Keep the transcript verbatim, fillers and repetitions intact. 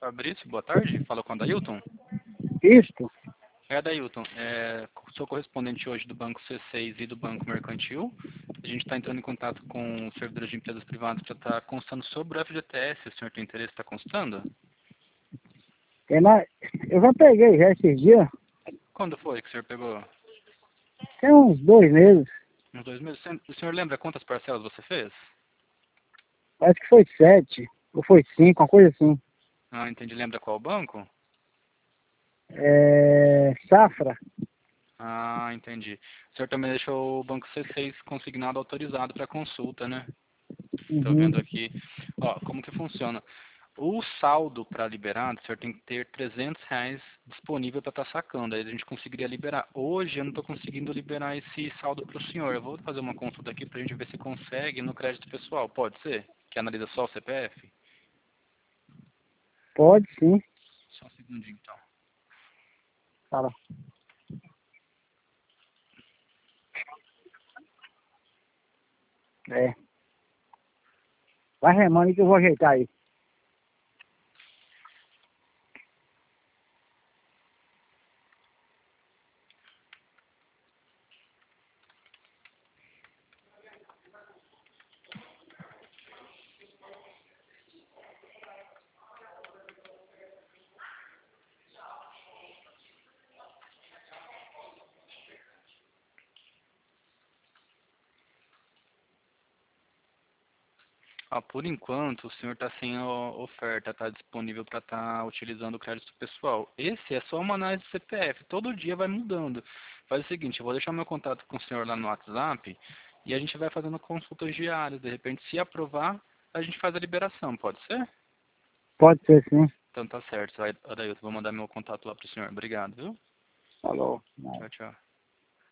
Fabrício, boa tarde. Fala com a Dailton. Isto? É a Dailton. É, sou correspondente hoje do Banco C seis e do Banco Mercantil. A gente está entrando em contato com servidores de empresas privadas para estar constando sobre o F G T S. O senhor tem interesse em estar constando? É na... Eu já peguei já esses dias. Quando foi que o senhor pegou? Tem uns dois meses. Uns dois meses. O senhor lembra quantas parcelas você fez? Acho que foi sete. Ou foi cinco, uma coisa assim. Ah, entendi. Lembra qual banco? É... Safra. Ah, entendi. O senhor também deixou o Banco C seis consignado autorizado para consulta, né? Estou Uhum. vendo aqui. Ó, como que funciona? O saldo para liberar, o senhor tem que ter trezentos reais disponível para estar sacando. Aí a gente conseguiria liberar. Hoje eu não estou conseguindo liberar esse saldo para o senhor. Eu vou fazer uma consulta aqui para a gente ver se consegue no crédito pessoal. Pode ser? Que analisa só o C P F? Pode sim. Só um segundinho, então. Fala. É. Vai remando aí que eu vou ajeitar aí. Ah, por enquanto, o senhor está sem a oferta, está disponível para estar utilizando o crédito pessoal. Esse é só uma análise do C P F, todo dia vai mudando. Faz o seguinte, eu vou deixar meu contato com o senhor lá no WhatsApp e a gente vai fazendo consultas diárias. De repente, se aprovar, a gente faz a liberação, pode ser? Pode ser sim. Então tá certo, Adailton, vou mandar meu contato lá para o senhor. Obrigado, viu? Falou. Tchau, tchau.